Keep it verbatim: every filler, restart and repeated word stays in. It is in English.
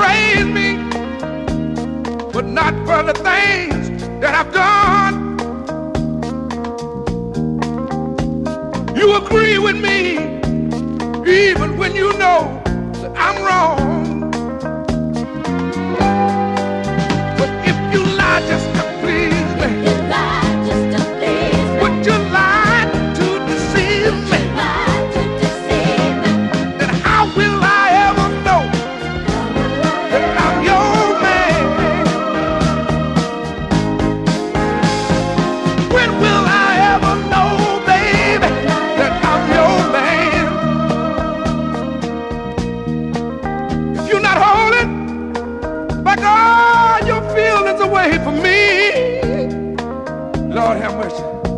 praise me, but not for the things that I've done. You agree with me, even when you know that I'm wrong. But if you lie just to please me, You lie just to please me. would you lie to deceive me? Lie to deceive me. Then how will I ever know that I'm your man? When will I ever know, baby, that I'm your man? If you're not holding back all your feelings away from me, Lord have mercy.